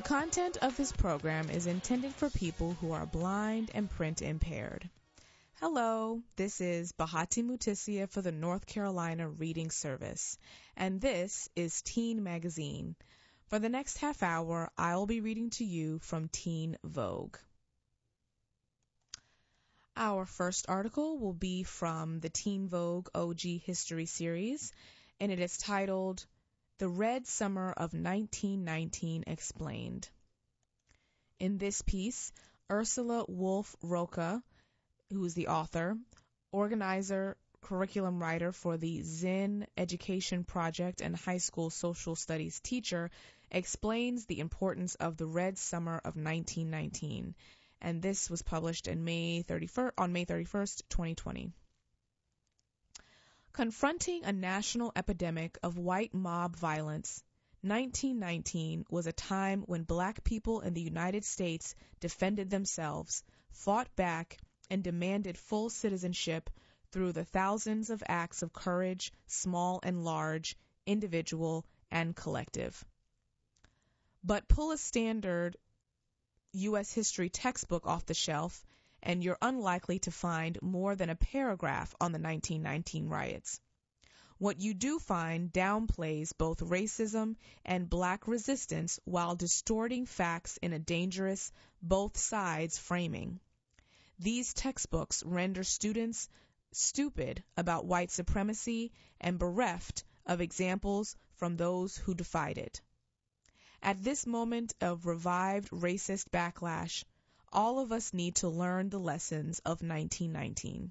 content of this program is intended for people who are blind and print impaired. Hello, this is Bahati Mutisia for the North Carolina Reading Service, and this is Teen Magazine. For the next half hour, I'll be reading to you from Teen Vogue. Our first article will be from the Teen Vogue OG History series, and it is titled The Red Summer of 1919 Explained. In this piece, Ursula Wolf Roca, who is the author, organizer, curriculum writer for the Zen Education Project, and high school social studies teacher, explains the importance of the Red Summer of 1919. And this was published on May 31st, 2020. Confronting a national epidemic of white mob violence, 1919 was a time when black people in the United States defended themselves, fought back, and demanded full citizenship through the thousands of acts of courage, small and large, individual and collective. But pull a standard U.S. history textbook off the shelf, and you're unlikely to find more than a paragraph on the 1919 riots. What you do find downplays both racism and black resistance while distorting facts in a dangerous both sides framing. These textbooks render students stupid about white supremacy and bereft of examples from those who defied it. At this moment of revived racist backlash, all of us need to learn the lessons of 1919.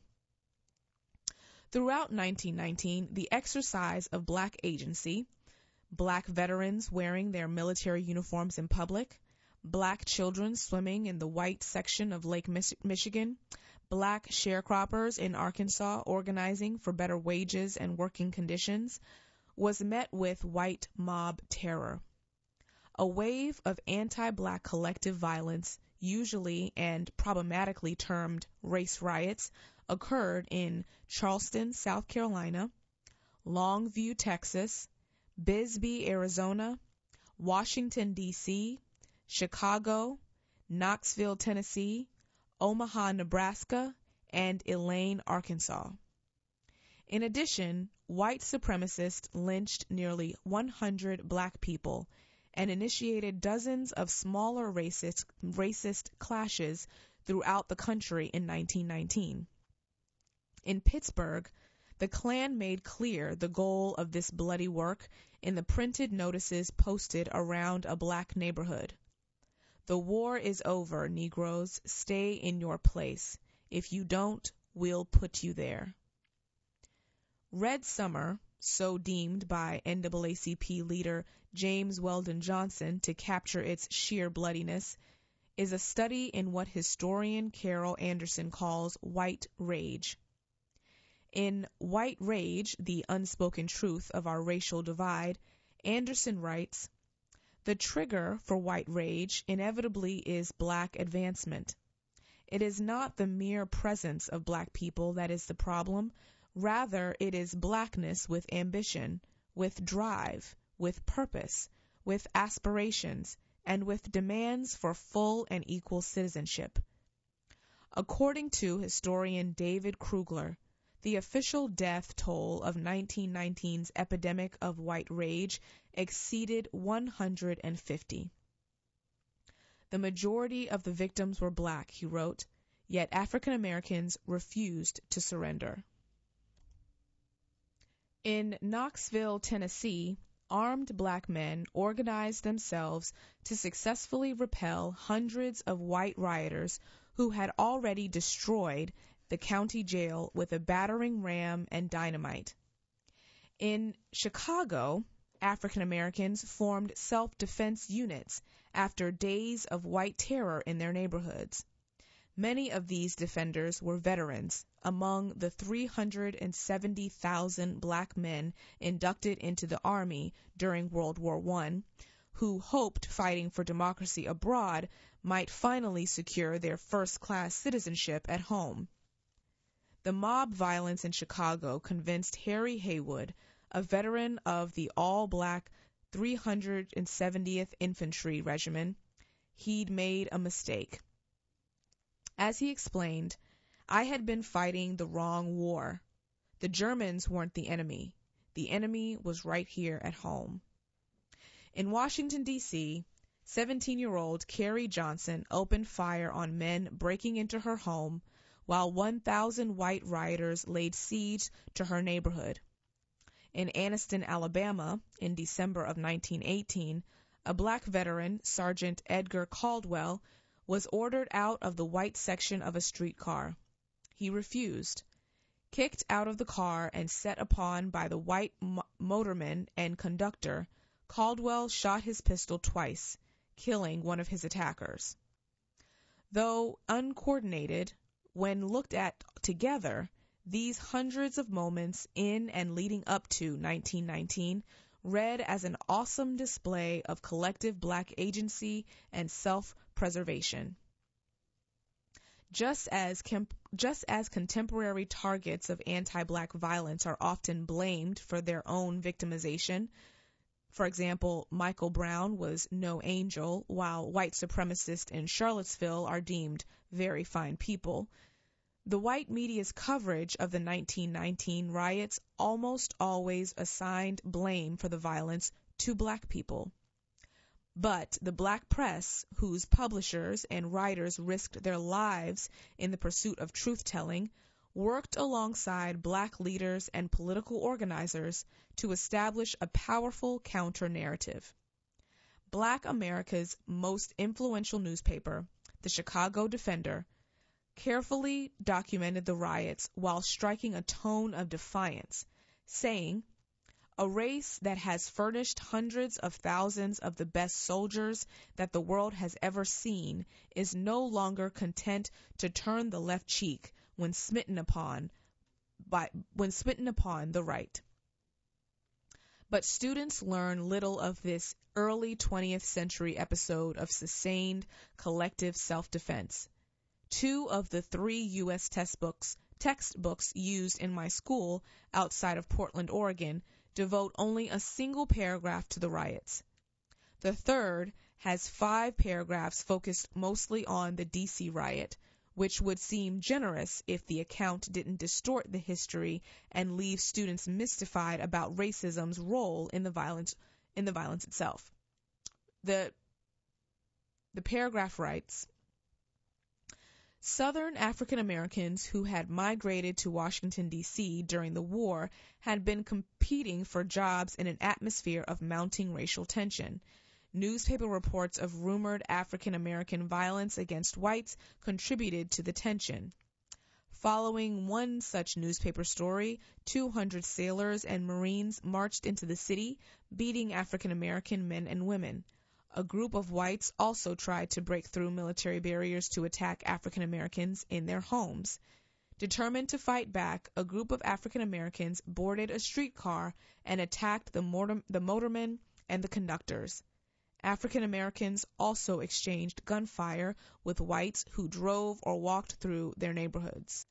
Throughout 1919, the exercise of black agency, black veterans wearing their military uniforms in public, black children swimming in the white section of Lake Michigan, black sharecroppers in Arkansas organizing for better wages and working conditions, was met with white mob terror. A wave of anti-black collective violence, usually and problematically termed race riots, occurred in Charleston, South Carolina, Longview, Texas, Bisbee, Arizona, Washington, D.C., Chicago, Knoxville, Tennessee, Omaha, Nebraska, and Elaine, Arkansas. In addition, white supremacists lynched nearly 100 black people and initiated dozens of smaller racist clashes throughout the country in 1919. In Pittsburgh, the Klan made clear the goal of this bloody work in the printed notices posted around a black neighborhood. The war is over, Negroes. Stay in your place. If you don't, we'll put you there. Red Summer, so deemed by NAACP leader James Weldon Johnson to capture its sheer bloodiness, is a study in what historian Carol Anderson calls white rage. In White Rage, The Unspoken Truth of Our Racial Divide, Anderson writes, "The trigger for white rage inevitably is black advancement. It is not the mere presence of black people that is the problem. Rather, it is blackness with ambition, with drive, with purpose, with aspirations, and with demands for full and equal citizenship." According to historian David Krugler, the official death toll of 1919's epidemic of white rage exceeded 150. The majority of the victims were black, he wrote, yet African Americans refused to surrender. In Knoxville, Tennessee, armed black men organized themselves to successfully repel hundreds of white rioters who had already destroyed the county jail with a battering ram and dynamite. In Chicago, African Americans formed self-defense units after days of white terror in their neighborhoods. Many of these defenders were veterans, among the 370,000 black men inducted into the Army during World War I, who hoped fighting for democracy abroad might finally secure their first-class citizenship at home. The mob violence in Chicago convinced Harry Haywood, a veteran of the all-black 370th Infantry Regiment, he'd made a mistake. As he explained, I had been fighting the wrong war. The Germans weren't the enemy. The enemy was right here at home. In Washington, D.C., 17-year-old Carrie Johnson opened fire on men breaking into her home while 1,000 white rioters laid siege to her neighborhood. In Anniston, Alabama, in December of 1918, a black veteran, Sergeant Edgar Caldwell, was ordered out of the white section of a streetcar. He refused. Kicked out of the car and set upon by the white motorman and conductor, Caldwell shot his pistol twice, killing one of his attackers. Though uncoordinated, when looked at together, these hundreds of moments in and leading up to 1919 read as an awesome display of collective black agency and self-preservation. Just as contemporary targets of anti-black violence are often blamed for their own victimization, for example, Michael Brown was no angel, while white supremacists in Charlottesville are deemed very fine people, the white media's coverage of the 1919 riots almost always assigned blame for the violence to black people. But the black press, whose publishers and writers risked their lives in the pursuit of truth-telling, worked alongside black leaders and political organizers to establish a powerful counter-narrative. Black America's most influential newspaper, the Chicago Defender, carefully documented the riots while striking a tone of defiance, saying, "A race that has furnished hundreds of thousands of the best soldiers that the world has ever seen is no longer content to turn the left cheek when smitten upon the right." But students learn little of this early 20th century episode of sustained collective self-defense. 2 of the 3 U.S. textbooks used in my school outside of Portland, Oregon, devote only a single paragraph to the riots. The third has 5 paragraphs focused mostly on the D.C. riot, which would seem generous if the account didn't distort the history and leave students mystified about racism's role in the violence itself. The paragraph writes, Southern African Americans who had migrated to Washington, D.C. during the war had been competing for jobs in an atmosphere of mounting racial tension. Newspaper reports of rumored African American violence against whites contributed to the tension. Following one such newspaper story, 200 sailors and Marines marched into the city, beating African American men and women. A group of whites also tried to break through military barriers to attack African Americans in their homes. Determined to fight back, a group of African Americans boarded a streetcar and attacked the motormen and the conductors. African Americans also exchanged gunfire with whites who drove or walked through their neighborhoods.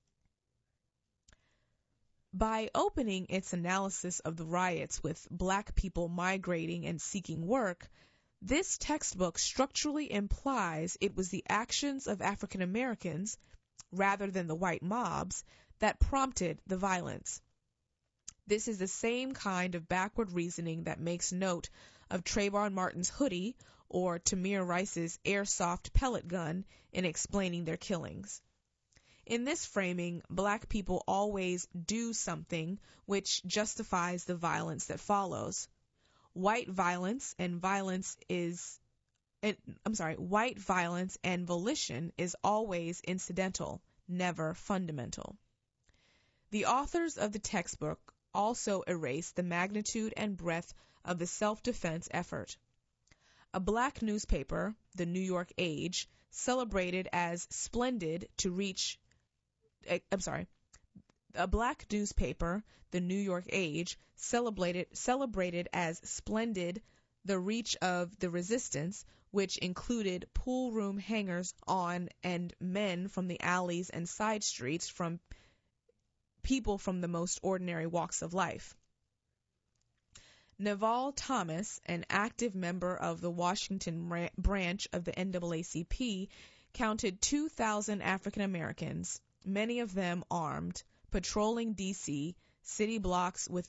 By opening its analysis of the riots with black people migrating and seeking work, this textbook structurally implies it was the actions of African Americans, rather than the white mobs, that prompted the violence. This is the same kind of backward reasoning that makes note of Trayvon Martin's hoodie or Tamir Rice's airsoft pellet gun in explaining their killings. In this framing, black people always do something which justifies the violence that follows. White violence and volition is always incidental, never fundamental. The authors of the textbook also erase the magnitude and breadth of the self-defense effort. A black newspaper, the New York Age, celebrated as splendid to reach A black newspaper, the New York Age, celebrated as splendid the reach of the resistance, which included pool room hangers on and men from the alleys and side streets, from people from the most ordinary walks of life. Naval Thomas, an active member of the Washington branch of the NAACP, counted 2,000 African Americans, many of them armed, patrolling D.C. city blocks with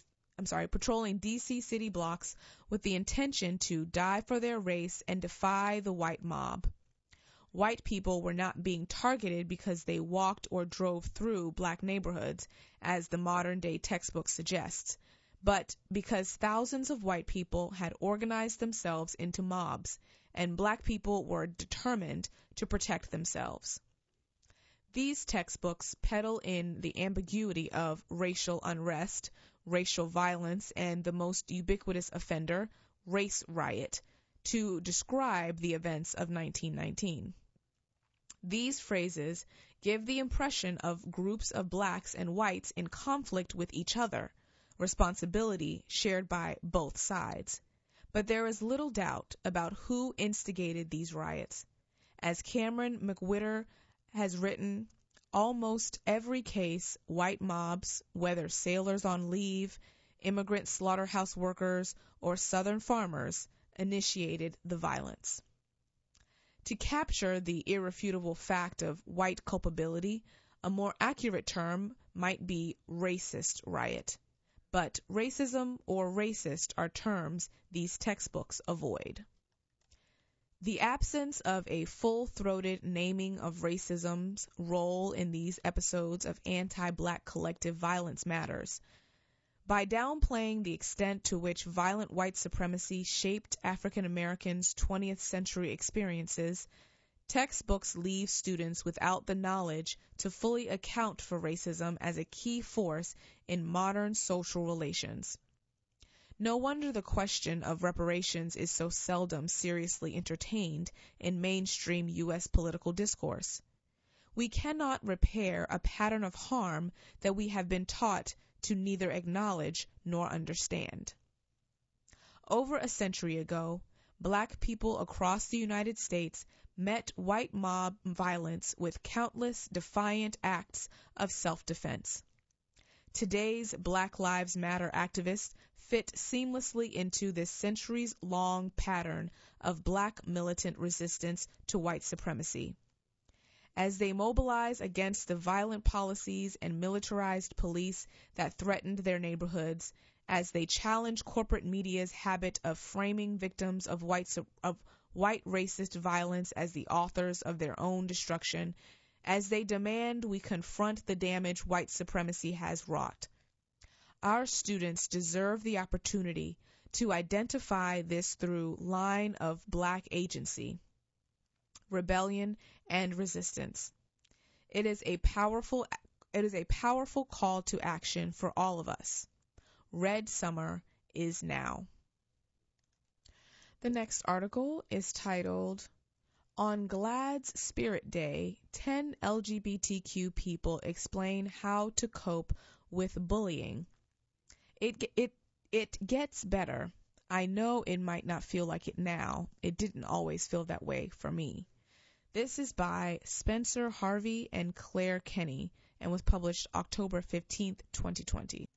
the intention to die for their race and defy the white mob. White people were not being targeted because they walked or drove through black neighborhoods, as the modern-day textbook suggests, but because thousands of white people had organized themselves into mobs, and black people were determined to protect themselves. These textbooks peddle in the ambiguity of racial unrest, racial violence, and the most ubiquitous offender, race riot, to describe the events of 1919. These phrases give the impression of groups of blacks and whites in conflict with each other, responsibility shared by both sides. But there is little doubt about who instigated these riots. As Cameron McWhirter has written, almost every case, white mobs, whether sailors on leave, immigrant slaughterhouse workers, or Southern farmers, initiated the violence. To capture the irrefutable fact of white culpability, a more accurate term might be racist riot. But racism or racist are terms these textbooks avoid. The absence of a full-throated naming of racism's role in these episodes of anti-black collective violence matters. By downplaying the extent to which violent white supremacy shaped African Americans' 20th century experiences, textbooks leave students without the knowledge to fully account for racism as a key force in modern social relations. No wonder the question of reparations is so seldom seriously entertained in mainstream U.S. political discourse. We cannot repair a pattern of harm that we have been taught to neither acknowledge nor understand. Over a century ago, black people across the United States met white mob violence with countless defiant acts of self-defense. Today's Black Lives Matter activists fit seamlessly into this centuries-long pattern of black militant resistance to white supremacy. As they mobilize against the violent policies and militarized police that threatened their neighborhoods, as they challenge corporate media's habit of framing victims of white racist violence as the authors of their own destruction, as they demand we confront the damage white supremacy has wrought. Our students deserve the opportunity to identify this through line of black agency, rebellion, and resistance. It is a powerful call to action for all of us. Red Summer is now. The next article is titled, On GLAAD's Spirit Day, 10 LGBTQ people explain how to cope with bullying. It gets better. I know it might not feel like it now. It didn't always feel that way for me. This is by Spencer Harvey and Claire Kenny and was published October 15th, 2020.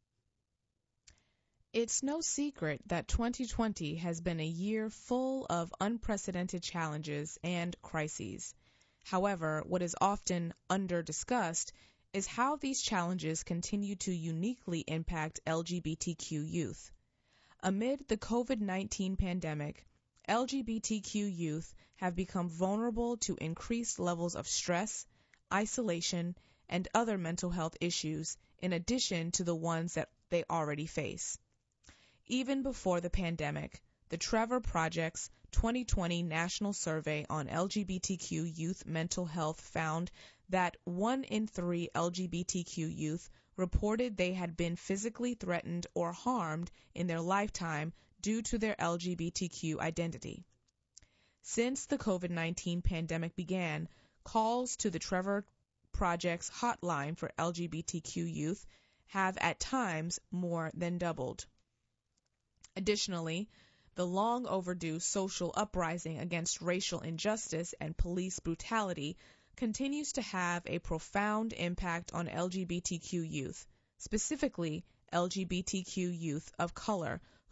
It's no secret that 2020 has been a year full of unprecedented challenges and crises. However, what is often under-discussed is how these challenges continue to uniquely impact LGBTQ youth. Amid the COVID-19 pandemic, LGBTQ youth have become vulnerable to increased levels of stress, isolation, and other mental health issues in addition to the ones that they already face. Even before the pandemic, the Trevor Project's 2020 National Survey on LGBTQ youth mental health found that 1 in 3 LGBTQ youth reported they had been physically threatened or harmed in their lifetime due to their LGBTQ identity. Since the COVID-19 pandemic began, calls to the Trevor Project's hotline for LGBTQ youth have at times more than doubled. Additionally, the long overdue social uprising against racial injustice and police brutality continues to have a profound impact on LGBTQ youth, specifically LGBTQ youth of color,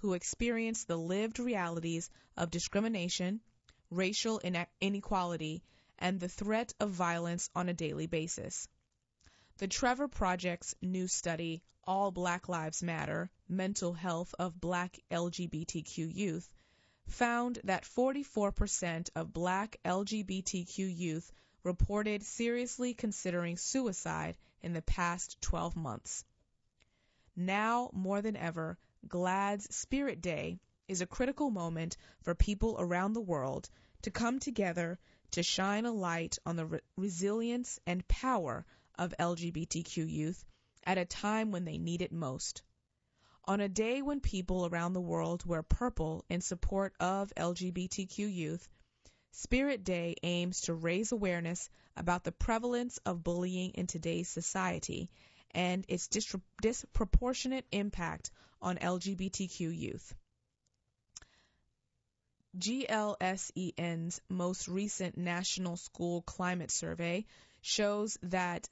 who experience the lived realities of discrimination, racial inequality, and the threat of violence on a daily basis. The Trevor Project's new study, All Black Lives Matter: Mental Health of Black LGBTQ Youth, found that 44% of Black LGBTQ youth reported seriously considering suicide in the past 12 months. Now, more than ever, GLAAD's Spirit Day is a critical moment for people around the world to come together to shine a light on the resilience and power of LGBTQ youth at a time when they need it most. On a day when people around the world wear purple in support of LGBTQ youth, Spirit Day aims to raise awareness about the prevalence of bullying in today's society and its disproportionate impact on LGBTQ youth. GLSEN's most recent National School Climate Survey shows that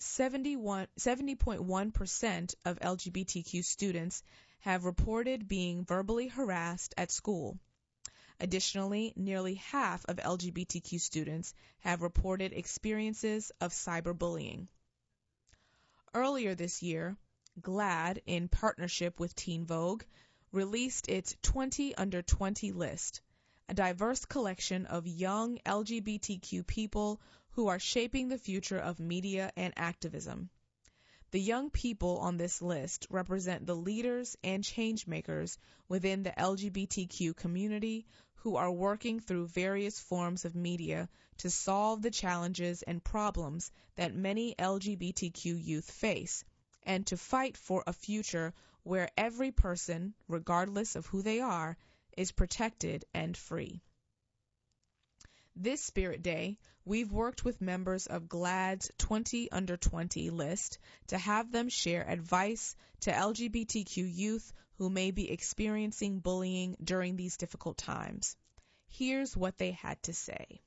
70.1% of LGBTQ students have reported being verbally harassed at school. Additionally, nearly half of LGBTQ students have reported experiences of cyberbullying. Earlier this year, GLAAD, in partnership with Teen Vogue, released its 20 Under 20 list, a diverse collection of young LGBTQ people who are shaping the future of media and activism. The young people on this list represent the leaders and changemakers within the LGBTQ community who are working through various forms of media to solve the challenges and problems that many LGBTQ youth face, and to fight for a future where every person, regardless of who they are, is protected and free. This Spirit Day, we've worked with members of GLAAD's 20 Under 20 list to have them share advice to LGBTQ youth who may be experiencing bullying during these difficult times. Here's what they had to say.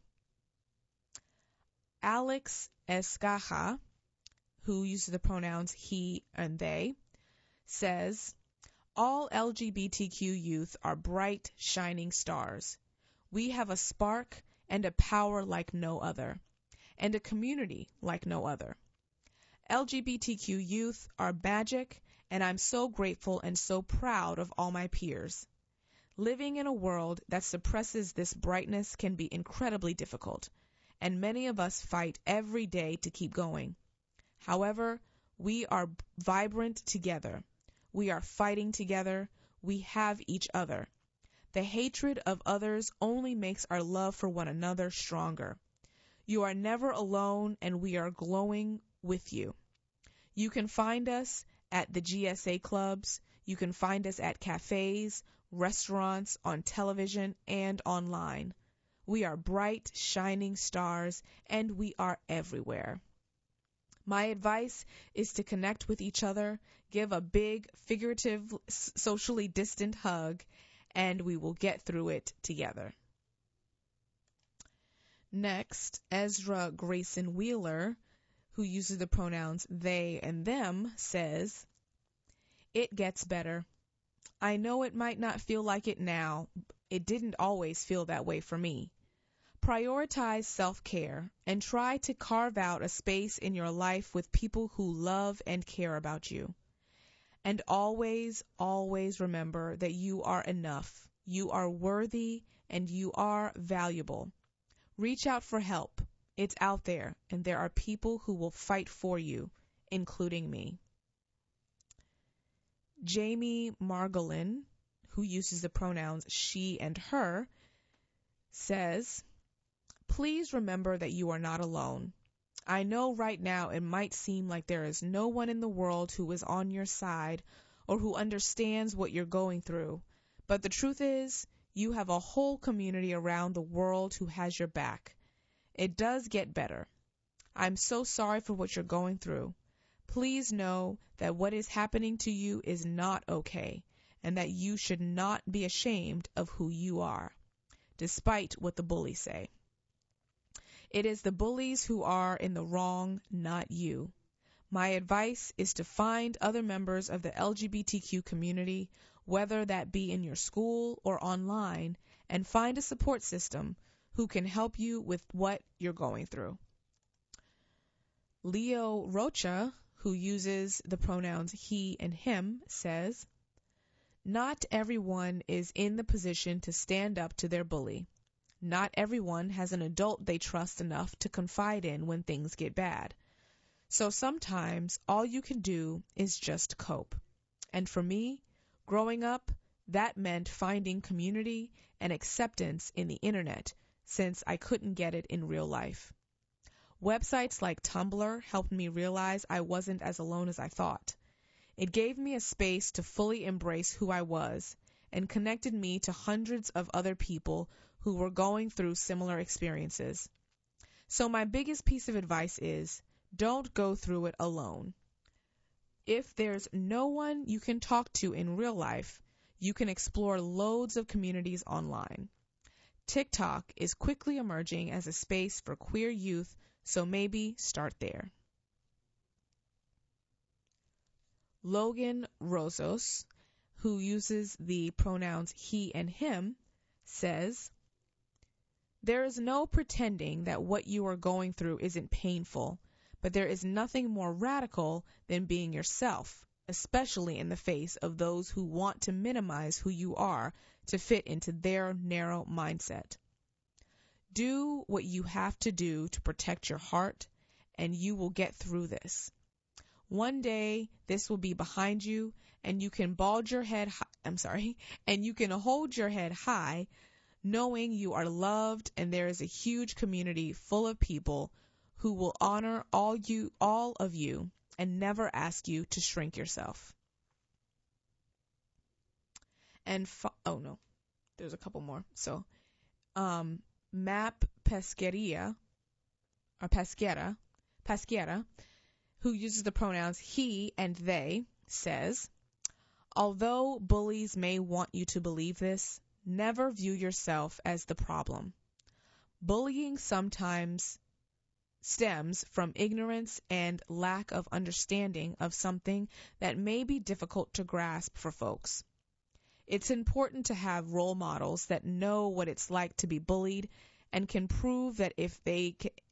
Alex Escaja, who uses the pronouns he and they, says, "All LGBTQ youth are bright, shining stars. We have a spark and a power like no other, and a community like no other. LGBTQ youth are magic, and I'm so grateful and so proud of all my peers. Living in a world that suppresses this brightness can be incredibly difficult, and many of us fight every day to keep going. However, we are vibrant together. We are fighting together. We have each other. The hatred of others only makes our love for one another stronger. You are never alone, and we are glowing with you. You can find us at the GSA clubs. You can find us at cafes, restaurants, on television, and online. We are bright, shining stars, and we are everywhere. My advice is to connect with each other, give a big, figurative, socially distant hug, and we will get through it together." Next, Ezra Grayson Wheeler, who uses the pronouns they and them, says, "It gets better. I know it might not feel like it now. It didn't always feel that way for me. Prioritize self-care and try to carve out a space in your life with people who love and care about you. And always, always remember that you are enough, you are worthy, and you are valuable. Reach out for help. It's out there, and there are people who will fight for you, including me." Jamie Margolin, who uses the pronouns she and her, says, "Please remember that you are not alone. I know right now it might seem like there is no one in the world who is on your side or who understands what you're going through, but the truth is, you have a whole community around the world who has your back. It does get better. I'm so sorry for what you're going through. Please know that what is happening to you is not okay, and that you should not be ashamed of who you are, despite what the bullies say. It is the bullies who are in the wrong, not you. My advice is to find other members of the LGBTQ community, whether that be in your school or online, and find a support system who can help you with what you're going through. Leo Rocha, who uses the pronouns he and him, says, "Not everyone is in the position to stand up to their bully. Not everyone has an adult they trust enough to confide in when things get bad. So sometimes all you can do is just cope. And for me, growing up, that meant finding community and acceptance in the internet, since I couldn't get it in real life. Websites like Tumblr helped me realize I wasn't as alone as I thought. It gave me a space to fully embrace who I was and connected me to hundreds of other people who were going through similar experiences. So my biggest piece of advice is, don't go through it alone. If there's no one you can talk to in real life, you can explore loads of communities online. TikTok is quickly emerging as a space for queer youth, so maybe start there." Logan Rosos, who uses the pronouns he and him, says, "There is no pretending that what you are going through isn't painful, but there is nothing more radical than being yourself, especially in the face of those who want to minimize who you are to fit into their narrow mindset. Do what you have to do to protect your heart, and you will get through this. One day, this will be behind you, and you can hold your head high, knowing you are loved, and there is a huge community full of people who will honor all of you, and never ask you to shrink yourself." And there's a couple more. So, Map Pesquera, who uses the pronouns he and they, says, "Although bullies may want you to believe this, never view yourself as the problem. Bullying sometimes stems from ignorance and lack of understanding of something that may be difficult to grasp for folks. It's important to have role models that know what it's like to be bullied and can prove that if they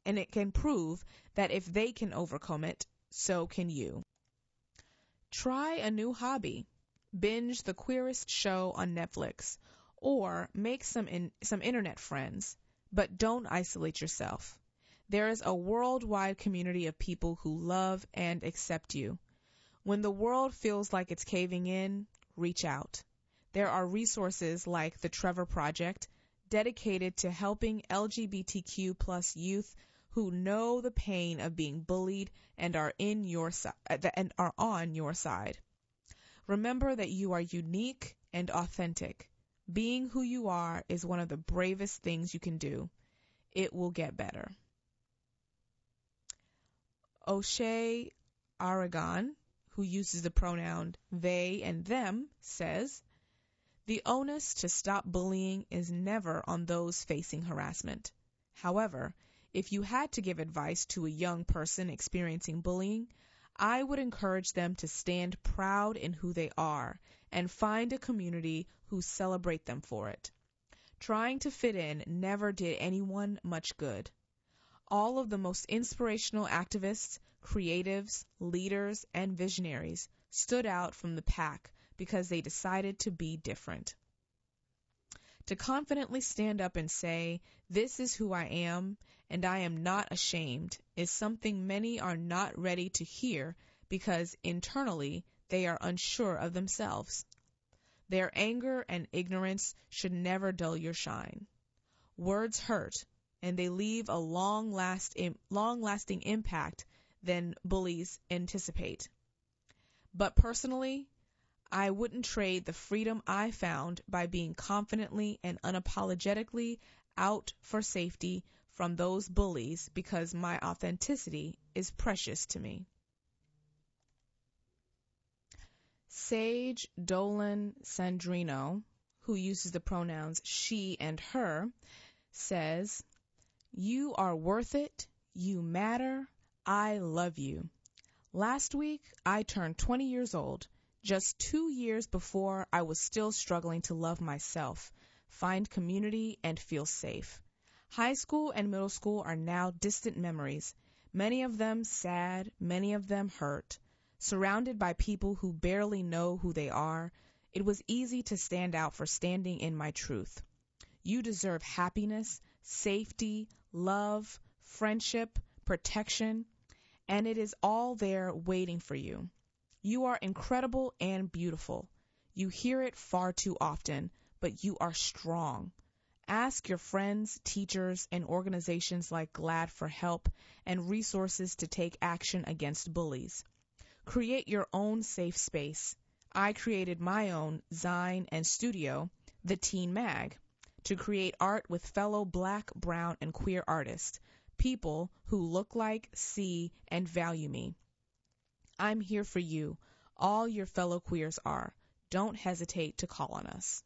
can overcome it, so can you. Try a new hobby. Binge the queerest show on Netflix, or make some internet friends, but don't isolate yourself. There is a worldwide community of people who love and accept you. When the world feels like it's caving in, reach out. There are resources like the Trevor Project, dedicated to helping LGBTQ plus youth who know the pain of being bullied and are on your side. Remember that you are unique and authentic. Being who you are is one of the bravest things you can do. It will get better." O'Shea Aragon, who uses the pronoun they and them, says, "The onus to stop bullying is never on those facing harassment. However, if you had to give advice to a young person experiencing bullying, I would encourage them to stand proud in who they are and find a community who celebrate them for it. Trying to fit in never did anyone much good. All of the most inspirational activists, creatives, leaders, and visionaries stood out from the pack because they decided to be different. To confidently stand up and say, 'This is who I am, and I am not ashamed,' is something many are not ready to hear because internally they are unsure of themselves. Their anger and ignorance should never dull your shine. Words hurt, and they leave a long-lasting impact than bullies anticipate. But personally, I wouldn't trade the freedom I found by being confidently and unapologetically out for safety from those bullies because my authenticity is precious to me." Sage Dolan Sandrino, who uses the pronouns she and her, says, "You are worth it. You matter. I love you. Last week, I turned 20 years old. Just 2 years before, I was still struggling to love myself, find community, and feel safe. High school and middle school are now distant memories, many of them sad, many of them hurt. Surrounded by people who barely know who they are, it was easy to stand out for standing in my truth. You deserve happiness, safety, love, friendship, protection, and it is all there waiting for you. You are incredible and beautiful. You hear it far too often, but you are strong. Ask your friends, teachers, and organizations like GLAAD for help and resources to take action against bullies. Create your own safe space. I created my own Zine and studio, The Teen Mag, to create art with fellow Black, brown, and queer artists, people who look like, see, and value me. I'm here for you. All your fellow queers are. Don't hesitate to call on us.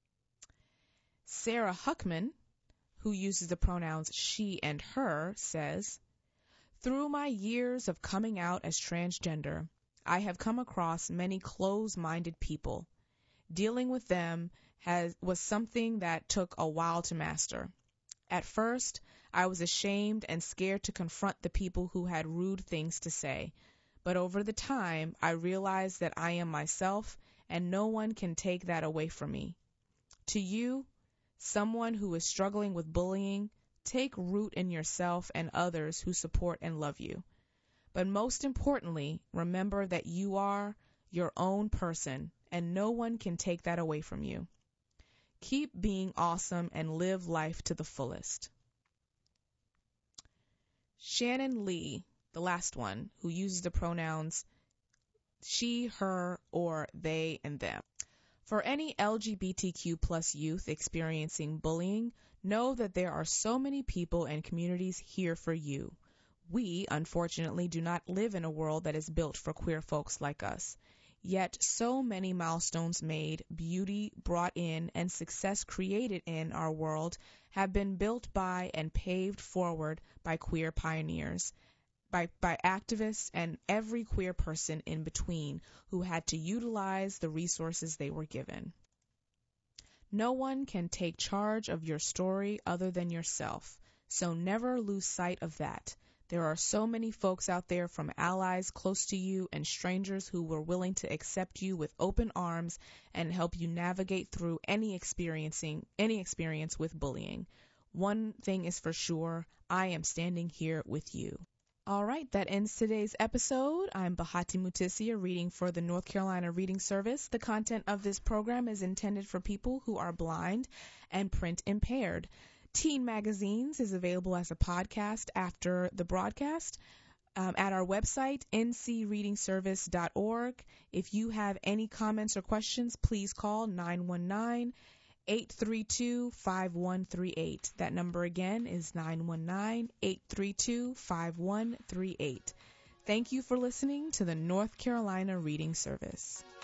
Sarah Huckman, who uses the pronouns she and her, says, through my years of coming out as transgender, I have come across many closed-minded people. Dealing with them was something that took a while to master. At first, I was ashamed and scared to confront the people who had rude things to say, but over the time, I realized that I am myself and no one can take that away from me. To you, someone who is struggling with bullying, take root in yourself and others who support and love you. But most importantly, remember that you are your own person and no one can take that away from you. Keep being awesome and live life to the fullest. Shannon Lee, the last one, who uses the pronouns she, her, or they, and them. For any LGBTQ plus youth experiencing bullying, know that there are so many people and communities here for you. We, unfortunately, do not live in a world that is built for queer folks like us. Yet so many milestones made, beauty brought in, and success created in our world have been built by and paved forward by queer pioneers, by activists and every queer person in between who had to utilize the resources they were given. No one can take charge of your story other than yourself, so never lose sight of that. There are so many folks out there, from allies close to you and strangers who were willing to accept you with open arms and help you navigate through any experience with bullying. One thing is for sure, I am standing here with you. All right, that ends today's episode. I'm Bahati Mutisia, reading for the North Carolina Reading Service. The content of this program is intended for people who are blind and print impaired. Teen Magazines is available as a podcast after the broadcast at our website, ncreadingservice.org. If you have any comments or questions, please call 919-832-5138. That number again is 919-832-5138. Thank you for listening to the North Carolina Reading Service.